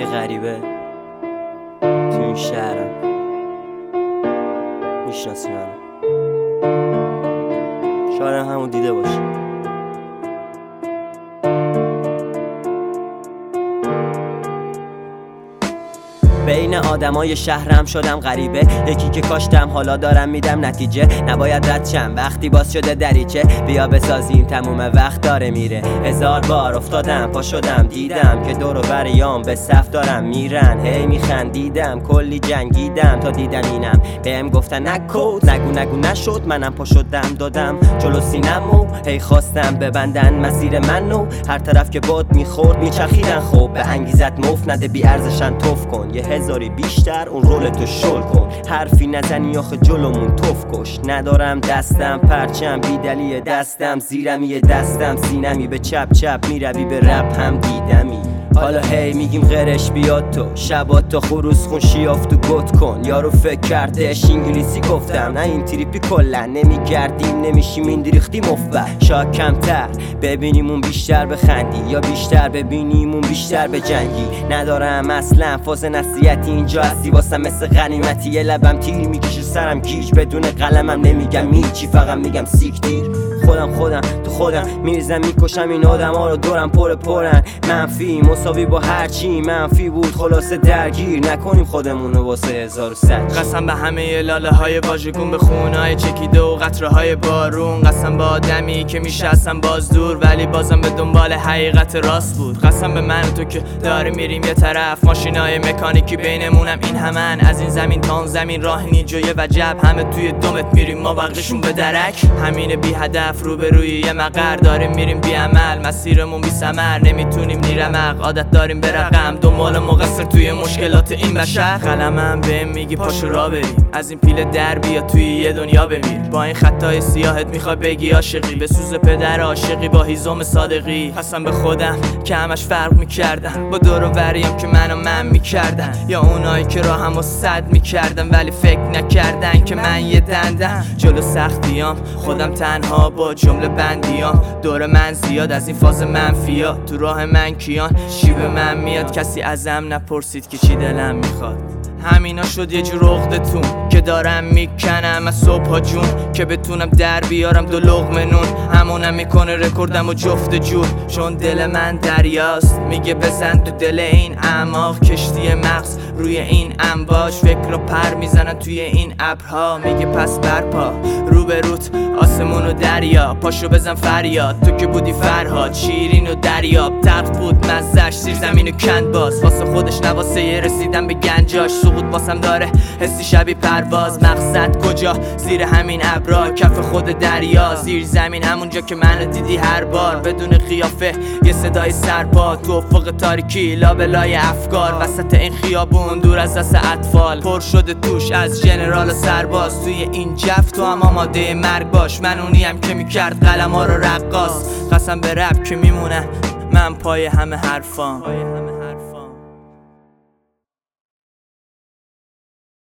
غریبه تو این شهرم. میشناسی منو، شاید همون دیده باشی. بین آدمای شهرم شدم غریبه، یکی که کاشتم حالا دارم میدم نتیجه. نباید رد شم وقتی باز شده دریچه، بیا بسازیم تموم وقت داره میره. هزار بار افتادم پا شدم، دیدم که دور و بریام به صف دارم میرن. هی میخندیدم کلی جنگیدم تا دیدم اینم. بهم گفتن نکود نگو نشد، منم پا شدم دادم جلو سینمو. هی خواستم ببندن مسیر منو، هر طرف که باد میخورد میچرخیدن. خب به انگیزت مفت نده، بی ارزشن توف کن. هزاری بیشتر اون رولتو شل کن، حرفی نزنی آخه جلومون توف کش. ندارم دستم پرچم بیدلی دستم، زیرمی دستم سینمی. به چپ چپ میروی به رپ هم دیدمی. حالا هی میگیم غیرش بیاد تو، شبات تا خروس خون شیاف تو گت کن. یارو فکر کردش انگلیسی گفتم، نه این تریپی کلن نمیگردیم نمیشیم این ریختی مفبر. شاید کمتر ببینیم اون بیشتر بخندی، یا بیشتر ببینیم اون بیشتر بجنگی. ندارم اصلا فاز نصیحتی اینجا هستی واسم مثل غنیمتی. یه لبم تیر میکشه سرم گیج، بدون قلمم نمیگم هیچی، فقط میگم سیک دیر. خودم تو خودم میریزم میکشم این آدما رو دورم پرن. منفی مساوی با هرچی منفی بود، خلاصه درگیر نکنیم خودمونو واسه 1100. قسم به همه لاله های واژگون، به خونهای چکیده و قطره های بارون. قسم به آدمی که میشه اصلا باز دور، ولی بازم به دنبال حقیقت راست بود. قسم به من و تو که داریم میریم یه طرف، ماشینای مکانیکی بینمونم این همن. از این زمین تا اون زمین راه نیجویه وجب، همه توی دمت میریم ما بقیشون به درک. همین بی هدف روبروی یه مقر داریم میریم بی عمل، مسیرمون بی ثمر نمیتونیم نیرمق. عادت داریم به رقم دنبال مقصر توی مشکلات این بشر. قلمم بهم میگی پاشو را بریم، از این پیله در بیا توی یه دنیا بمیر. با این خطای سیاهت میخوای بگی عاشقی، به سوز پدر عاشقی با هیزم صادقی. قسم به خودم که همش فرق میکردم با دور و بریم که من میکردن، یا اونایی که راهمو سد میکردن ولی فکر نکردن که من یه دندم. جلو سختیام خودم تنها با جمله بندیام، دور من زیاد از این فاز منفیا. تو راه من کیان چی به من میاد، کسی ازم نپرسید که چی دلم میخواد. همینا شد یه جور عقدتون که دارم میکنم از صبح جون، که بتونم در بیارم دو لقمه نون. همونم میکنه رکوردم و جفت جور، چون دل من دریاست میگه بزن تو دل این اعماق. کشتی مغز روی این انباش، فکر رو پر میزنن توی این ابرها. میگه پس برپا روبروت آسمون و دریا، پاشو بزن فریاد تو که بودی فرهاد. شیرین و دریاب تلخ بود مزش، زیر زمین و کند باز واسه خودش نواسه یه رسیدن به گنجاش. سقوط واسم داره حسی شبیه پرواز، مقصد کجا؟ زیر همین ابرا کف خود دریا. زیر زمین همونجا که منو دیدی هر بار، بدون قیافه یه صدای سربا تو افق تاریکی لابلای افکار. وسط این خیابون دور از دست اطفال، پر شده توش از جنرال و سرباز. توی این جف تو هم آماده مرگ باش، من اونیم که میکرد قلم‌ها رو رقاص. قسم به رب که میمونه من پای همه حرفام.